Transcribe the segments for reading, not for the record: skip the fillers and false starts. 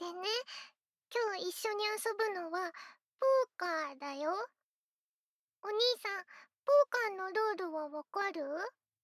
でね、今日一緒に遊ぶのは、ポーカーだよ。お兄さん、ポーカーのルールはわかる？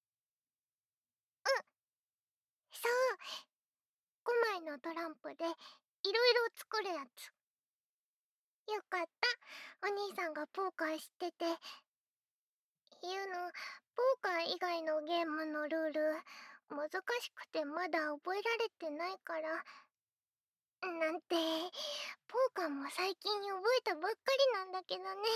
そう、5枚のトランプでいろいろ作るやつ。よかった、お兄さんがポーカー知ってて。ポーカー以外のゲームのルール、難しくてまだ覚えられてないから。なんて、ポーカーも最近覚えたばっかりなんだけどね。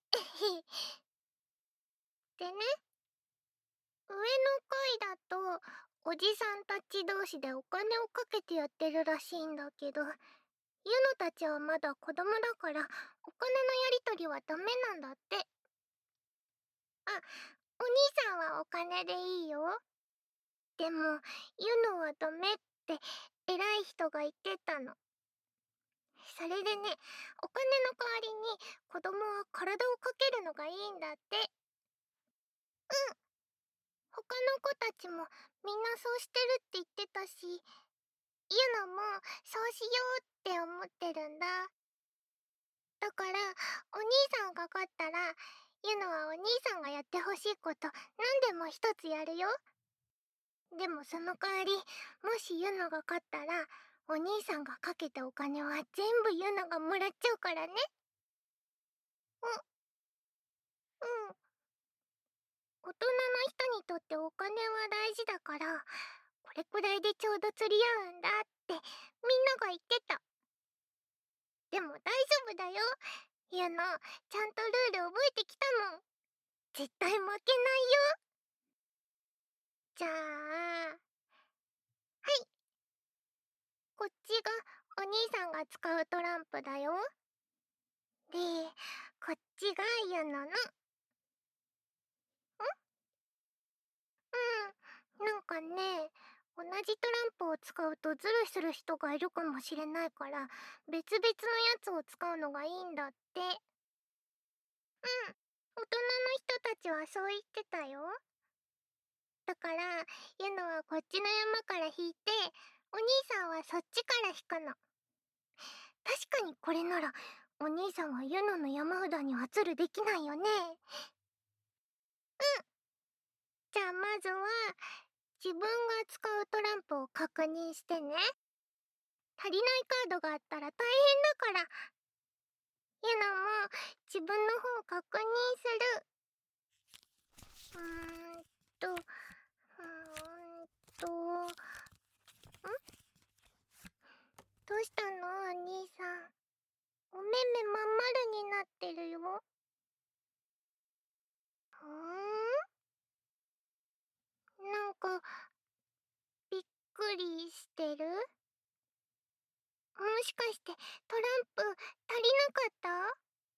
でね、上の階だと、おじさんたち同士でお金をかけてやってるらしいんだけど、ユノたちはまだ子供だから、お金のやりとりはダメなんだって。あ、お兄さんはお金でいいよ。でも、ユノはダメって偉い人が言ってたの。それでね、お金の代わりに子供は体をかけるのがいいんだって。他の子たちもみんなそうしてるって言ってたし、ユノもそうしようって思ってるんだ。だから、お兄さんが勝ったら、ユノはお兄さんがやってほしいこと何でも一つやるよ。でもその代わり、もしユノが勝ったら、お兄さんがかけたお金は全部ユノがもらっちゃうからね。うん。大人の人にとってお金は大事だから、これくらいでちょうど釣り合うんだってみんなが言ってた。でも大丈夫だよ。ユノ、ちゃんとルール覚えてきたもん。絶対負けないよ。じゃあ、はい。こっちがお兄さんが使うトランプだよ。で、こっちがユノの。なんかね、同じトランプを使うとズルする人がいるかもしれないから、別々のやつを使うのがいいんだって。大人の人たちはそう言ってたよ。だから、ユノはこっちの山から引いて、お兄さんはそっちから引くの。確かにこれなら、お兄さんはユノの山札にはズルできないよね。じゃあまずは、自分が使うトランプを確認してね。足りないカードがあったら大変だから。ユノも自分の方を確認する。うーんと、うーんと、どうしたのお兄さん。お目目まん丸になってるよ。なんか、びっくりしてる？もしかしてトランプ足りなかった？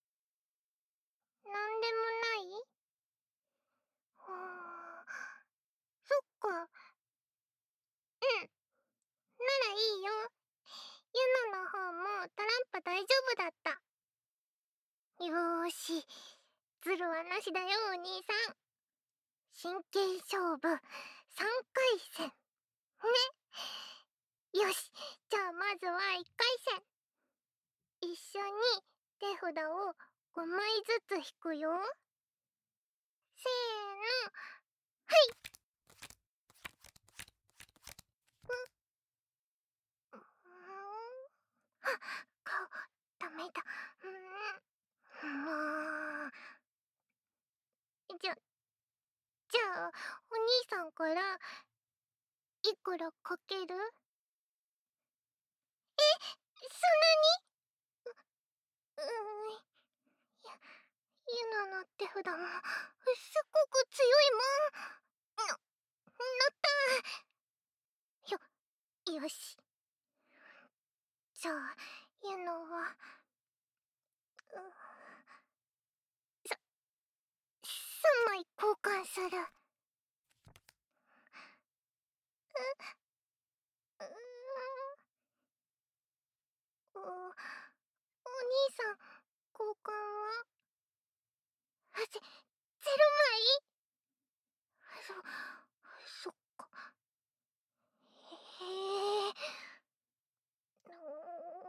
なんでもない？そっか。ならいいよ。ユノの方もトランプ大丈夫だった。よーし。ズルはなしだよお兄さん。真剣勝負3回戦。ね。よし。じゃあまずは1回戦。一緒に手札を5枚ずつ引くよ。せーの。はい。あ、顔、ダメだ。もう。じゃあ、お兄さんから、いくらかける？そんなに？や、ユナの手札も、すっごく強いもん。乗った。よし。じゃあ、ユナは、3枚交換する。うお兄さん、交換はゼロ枚？そっか。へえ。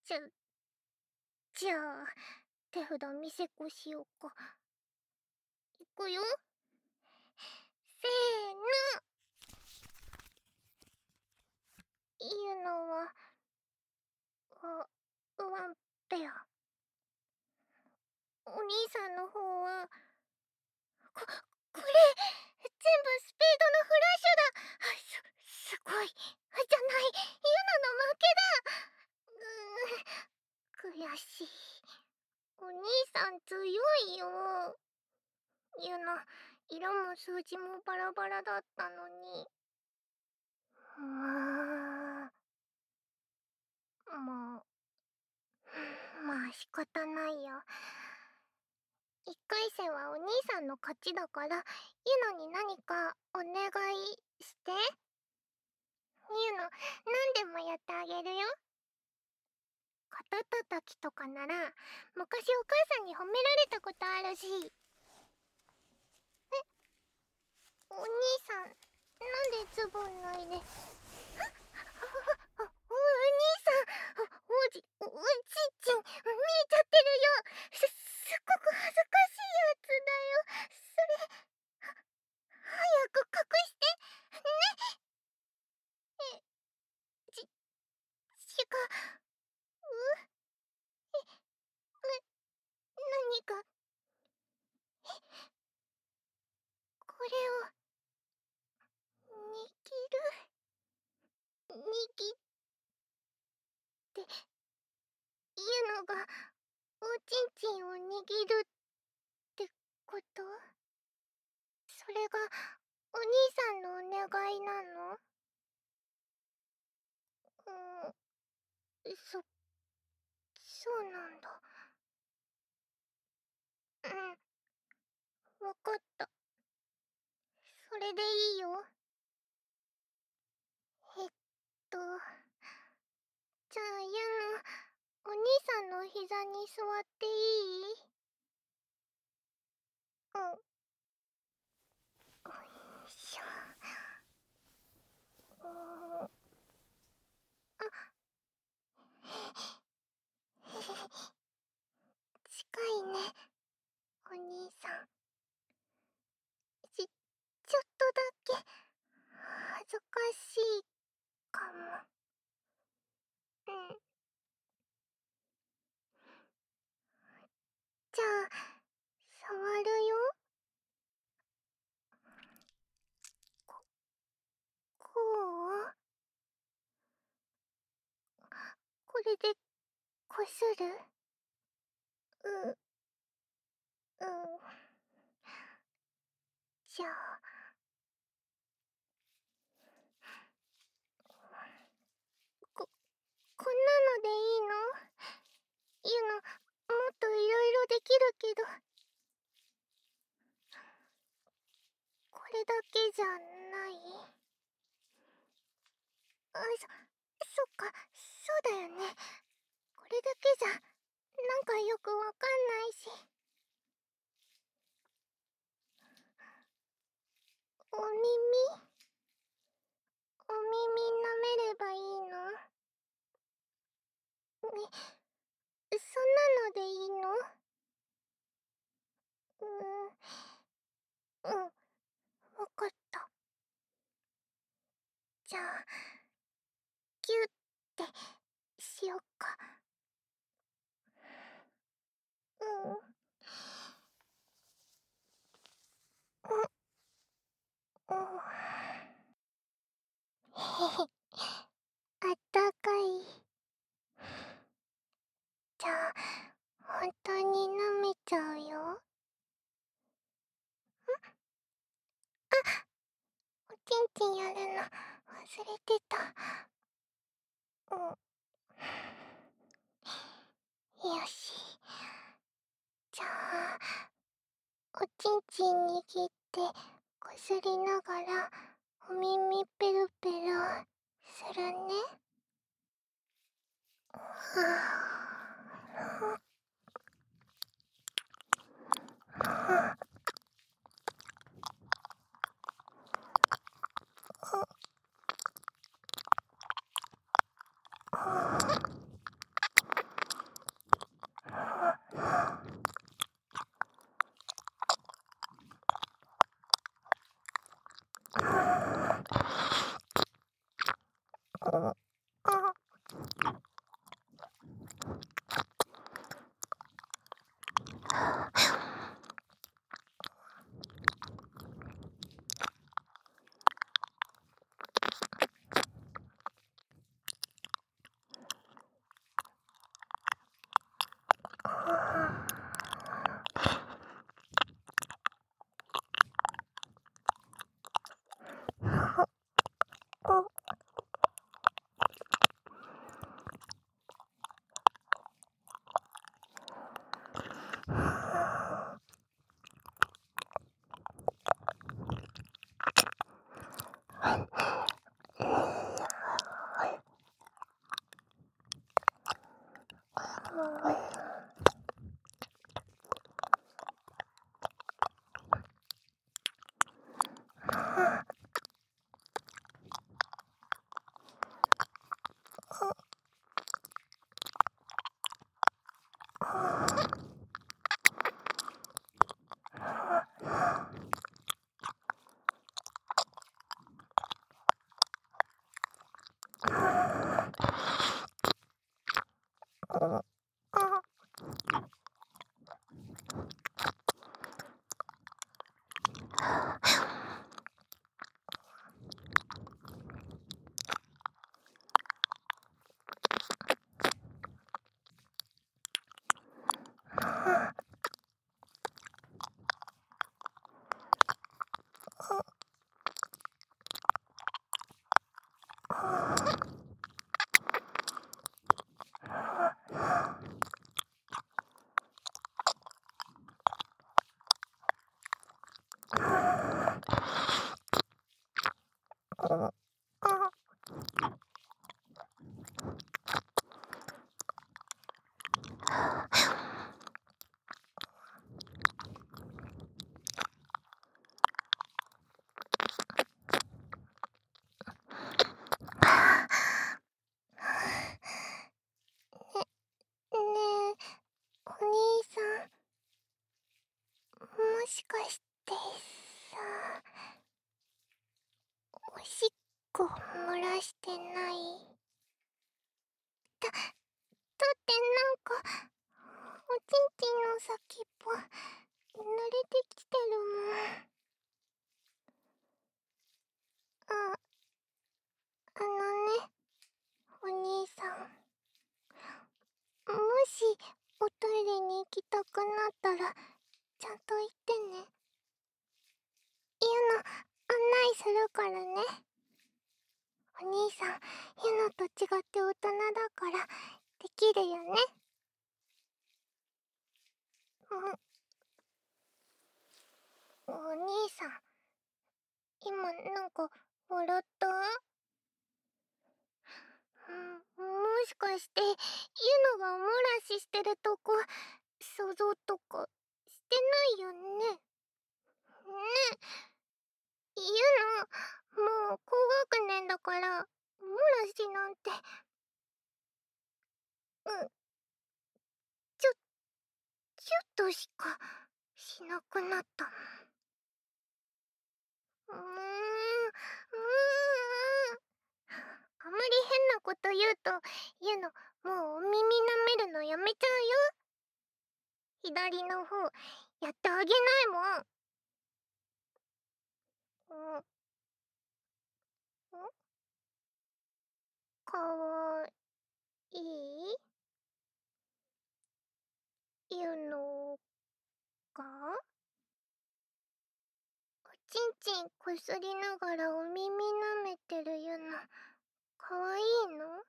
じゃあ、手札見せこしようか。いくよ。せーの。いうのは、ワンペア。お兄さんの方は、これ、全部スペードのフラッシュだ。すごい。じゃない、ユナの負けだ。悔しい。お兄さん強いよ。ユナ、色も数字もバラバラだったのに。もう、まあ仕方ないよ。一回戦はお兄さんの勝ちだから、ユノに何かお願いして。ユノ、何でもやってあげるよ。肩たたきとかなら、昔お母さんに褒められたことあるし。お兄さん、なんでズボン脱いで。お兄さん、おじちん、見えちゃってるよ。すっごく恥ずかしいやつだよ。それ、早く隠してね。違う。何か、これを握っていうのが、おちんちんを握るってこと？それがお兄さんのお願いなの？そうなんだ。わかった。それでいいよ。えっと、じゃあユナ、お兄さんの膝に座っていい？よいしょ。あ、近いね、お兄さん。ちょっとだけ恥ずかしいかも。じゃあ、触るよ。こう？これでこする？じゃあ、こんなのでいいの？ユナ、もっといろいろできるけど、これだけじゃない？そっか、そうだよね。これだけじゃ、なんかよくわかんないし。お耳舐めればいいの？そんなのでいいの？わかった。じゃあ、ギュってしよっか。あったかい。じゃあ、本当に舐めちゃうよ。おちんちんやるの忘れてた。よし。じゃあ、おちんちん握ってこすりながらお耳ペロペロするね。 ねえ、お兄さん、もしかしてさ、おしっこ漏らしてない？だってなんか、おちんちんの先っぽ、濡れてきてるもん。あ、ね、お兄さん。もし、おトイレに行きたくなったら、ちゃんと言ってね。ユノ、案内するからね。お兄さん、ユノと違って大人だから、できるよね。お兄さん、今なんか笑った？もしかして、ユノがおもらししてるとこ、想像とかしてないよね？ねえ、ユノ、もう高学年だから、おもらしなんて、うん、ちょ、ちょっとしかしなくなったもん。あまり変なこと言うと、ユノ、もうお耳舐めるのやめちゃうよ。左の方、やってあげないもん。んんかわいいユノがおちんちんこすりながらお耳舐めてるユノ、かわいいの？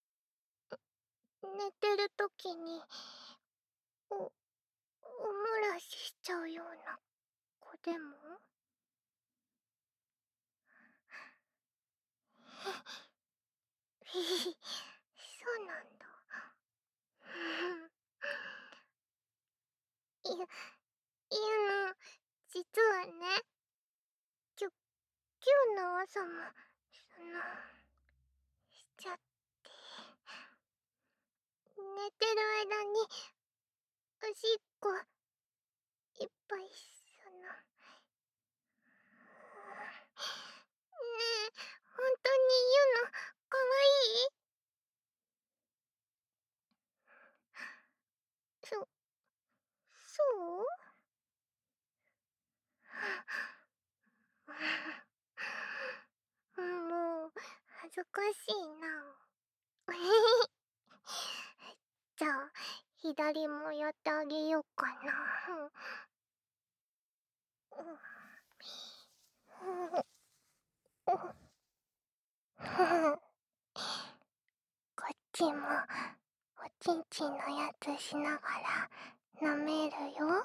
寝てるときに、おもらししちゃうような子でも？そうなんだ。ゆ、ゆの、実はね、今日の朝も、しちゃって、寝てる間に、おしっこ、いっぱい、ねえ、本当にゆの、かわしいな。じゃあ、左もやってあげようかな。こっちもおちんちんのやつしながら舐めるよ。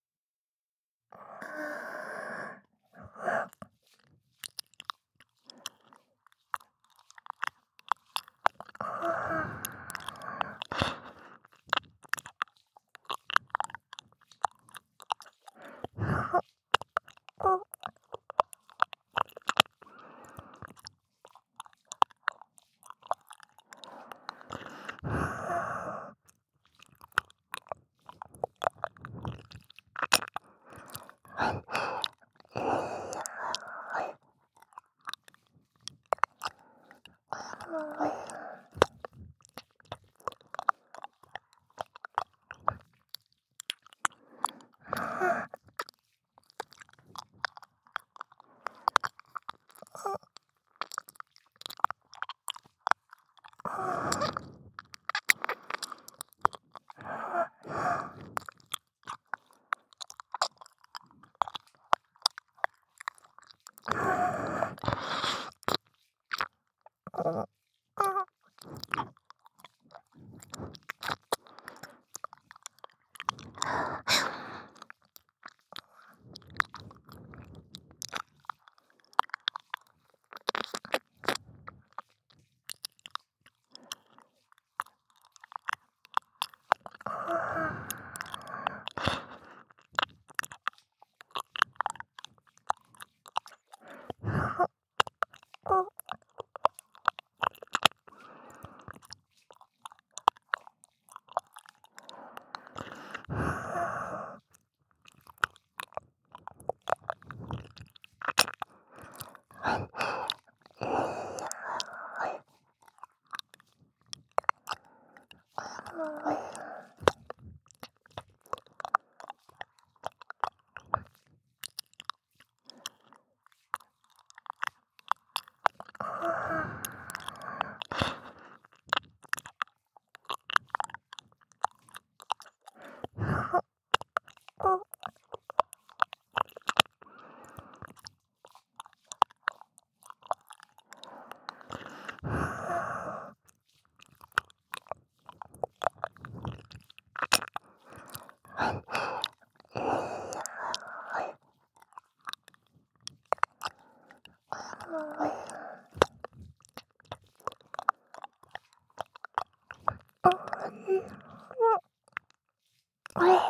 これ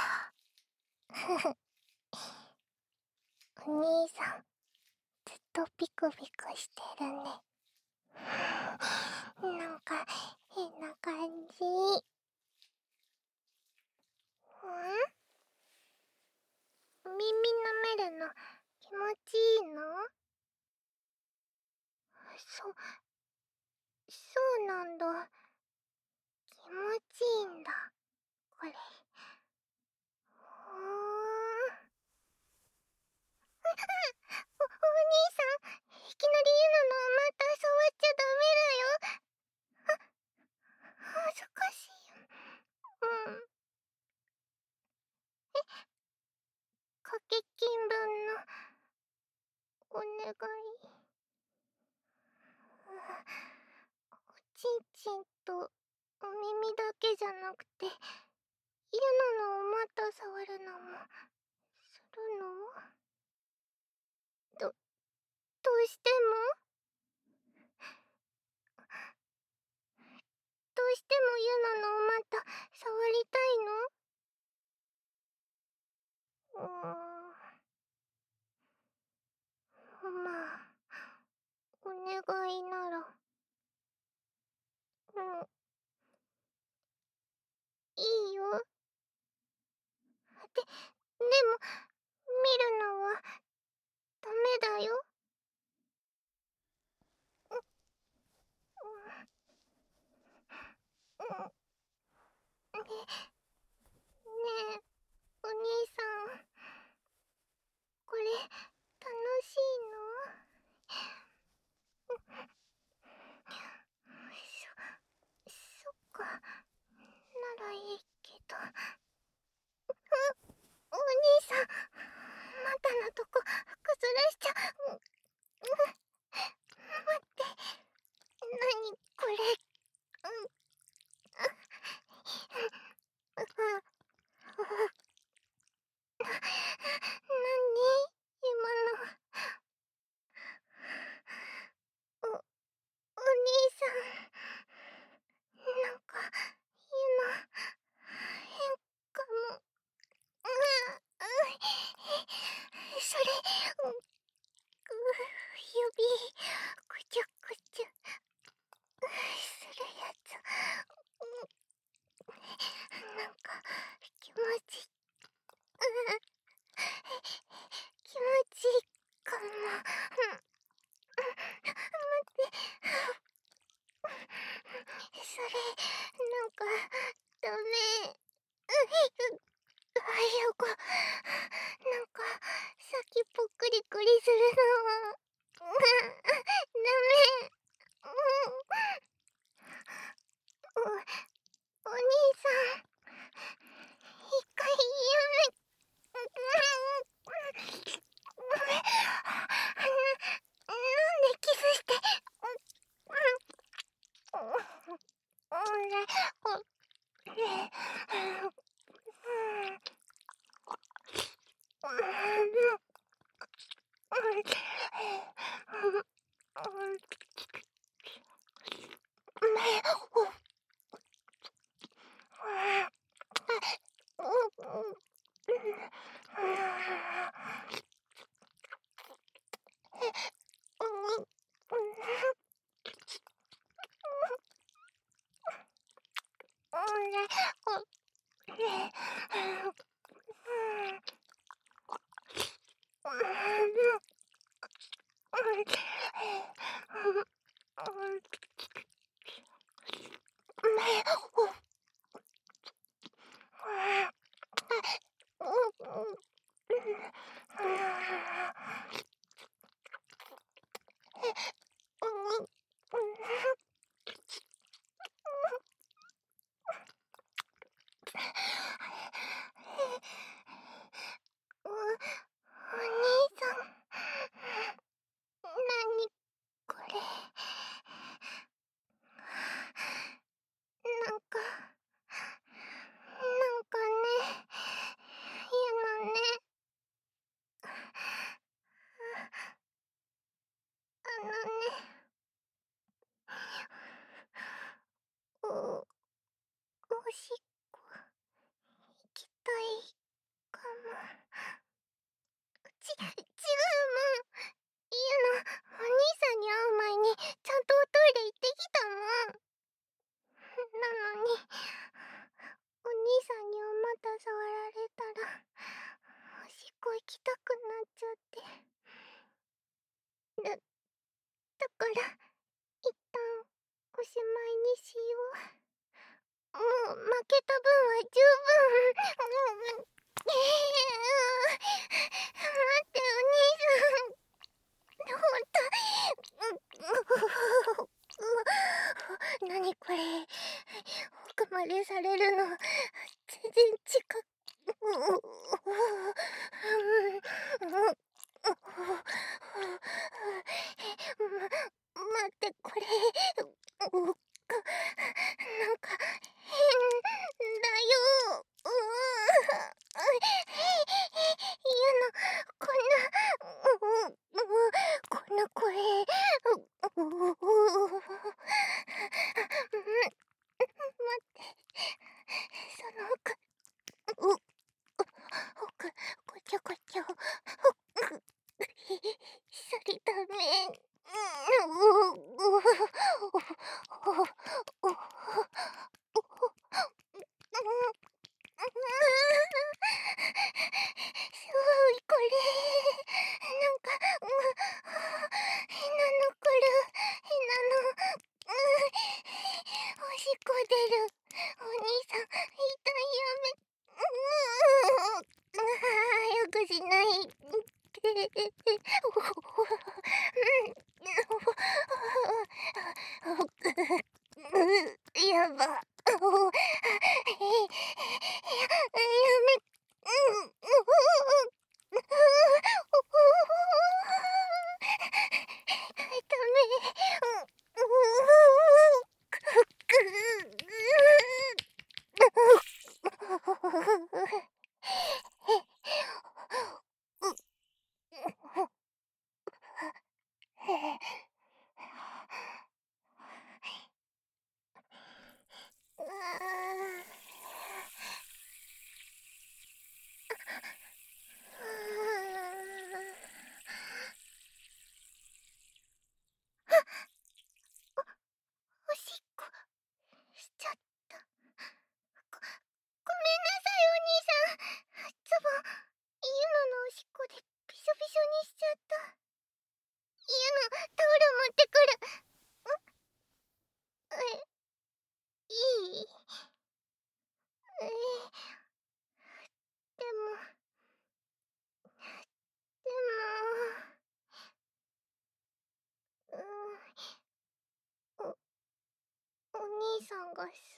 お兄さん、ずっとピクピクしてるね。なんか変な感じ。耳舐めるの気持ちいいの？そうなんだ。気持ちいいんだ、これ。お兄さん、いきなりユナのまた触っちゃダメだよ。恥ずかしいよ。掛け金分のお願い。おちんちんとお耳だけじゃなくて、ユナのお股触るのもするの？どうしても？どうしてもユナのお股触りたいの？まあ、お願いなら。いいよ。でも、見るのはダメだよ。ねえ、お兄さん、これ楽しいの？ それ、なんか、ダメ。あやこ、なんか、先ぽっくりくりするの。ダメ。お兄さん、一回やめ。なんでキスして。お兄さん、なにこれ。なんかね、ゆのね、あのね、おしっこ行きたいかも。違うもん。ゆの、お兄さんに会う前にちゃんとおトイレ行ってきたもん。なのに、お兄さんにお股触られたら、おしっこ行きたくなっちゃって。だから、一旦おしまいにしよう。もう負けた分は十分。待って、お兄さん。ほんと。なにこれ。奥までされるの。全然近く。待って、これ。なんか変だよ。こんな声。待って、その奥、こちょこちょ、それダメ。すごいこれ。なんか、変なの来る。変なの。おしっこ出る。お兄さん、痛い、やめ。よくしないって。やば。やめ。ダメ。おしっこしちゃった。ごめんなさい、お兄さん。ズボン、ユノのおしっこでびしょびしょにしちゃった。ユノ、タオル持ってくる。え、 がす